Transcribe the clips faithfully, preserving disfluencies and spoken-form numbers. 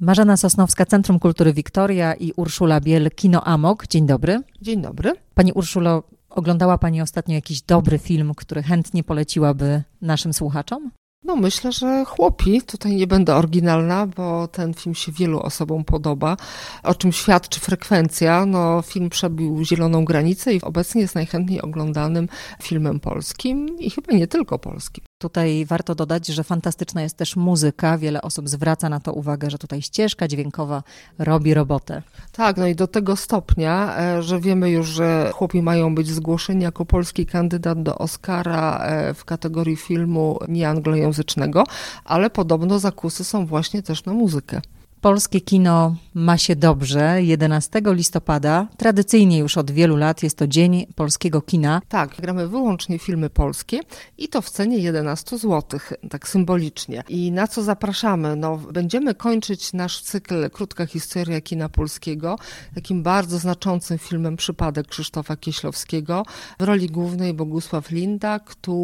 Marzena Sosnowska, Centrum Kultury Wiktoria i Urszula Biel, Kino Amok. Dzień dobry. Dzień dobry. Pani Urszulo, oglądała Pani ostatnio jakiś dobry film, który chętnie poleciłaby naszym słuchaczom? No myślę, że Chłopi. Tutaj nie będę oryginalna, bo ten film się wielu osobom podoba, o czym świadczy frekwencja. No, film przebił zieloną granicę i obecnie jest najchętniej oglądanym filmem polskim i chyba nie tylko polskim. Tutaj warto dodać, że fantastyczna jest też muzyka. Wiele osób zwraca na to uwagę, że tutaj ścieżka dźwiękowa robi robotę. Tak, no i do tego stopnia, że wiemy już, że Chłopi mają być zgłoszeni jako polski kandydat do Oscara w kategorii filmu nieanglojęzycznego, ale podobno zakusy są właśnie też na muzykę. Polskie kino ma się dobrze. jedenastego listopada, tradycyjnie już od wielu lat, jest to Dzień Polskiego Kina. Tak, gramy wyłącznie filmy polskie i to w cenie jedenaście złotych, tak symbolicznie. I na co zapraszamy? No, będziemy kończyć nasz cykl Krótka historia kina polskiego takim bardzo znaczącym filmem Przypadek Krzysztofa Kieślowskiego. W roli głównej Bogusław Linda,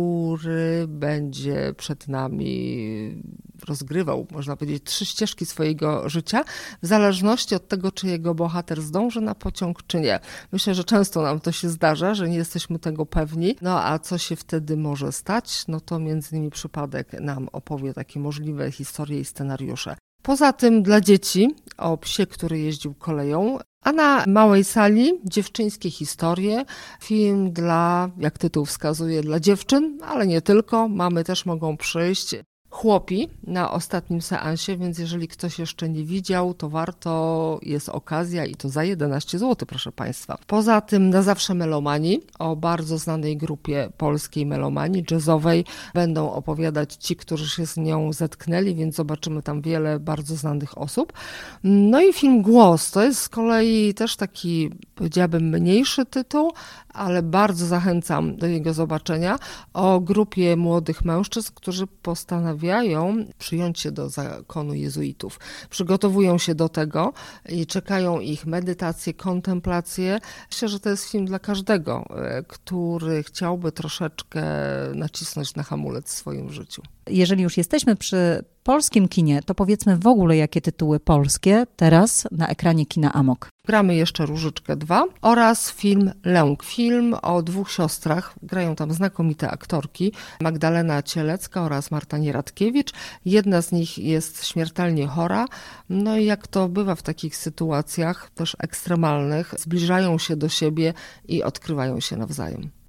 który będzie przed nami rozgrywał, można powiedzieć, trzy ścieżki swojego życia, w zależności od tego, czy jego bohater zdąży na pociąg, czy nie. Myślę, że często nam to się zdarza, że nie jesteśmy tego pewni. No a co się wtedy może stać? No to między innymi Przypadek nam opowie takie możliwe historie i scenariusze. Poza tym dla dzieci o psie, który jeździł koleją, a na małej sali dziewczyńskie historie, film dla, jak tytuł wskazuje, dla dziewczyn, ale nie tylko. Mamy też mogą przyjść Chłopi na ostatnim seansie, więc jeżeli ktoś jeszcze nie widział, to warto, jest okazja i to za jedenaście złotych, proszę Państwa. Poza tym Na zawsze melomani, o bardzo znanej grupie polskiej melomanii jazzowej, będą opowiadać ci, którzy się z nią zetknęli, więc zobaczymy tam wiele bardzo znanych osób. No i film Głos, to jest z kolei też taki, powiedziałabym, mniejszy tytuł, ale bardzo zachęcam do jego zobaczenia, o grupie młodych mężczyzn, którzy postanawiają przyjąć się do zakonu jezuitów. Przygotowują się do tego i czekają ich medytacje, kontemplacje. Myślę, że to jest film dla każdego, który chciałby troszeczkę nacisnąć na hamulec w swoim życiu. Jeżeli już jesteśmy przy polskim kinie, to powiedzmy w ogóle, jakie tytuły polskie teraz na ekranie Kina Amok. Gramy jeszcze Różyczkę dwa oraz film Lęk. Film o dwóch siostrach, grają tam znakomite aktorki, Magdalena Cielecka oraz Marta Nieradkiewicz. Jedna z nich jest śmiertelnie chora, no i jak to bywa w takich sytuacjach też ekstremalnych, zbliżają się do siebie i odkrywają się nawzajem.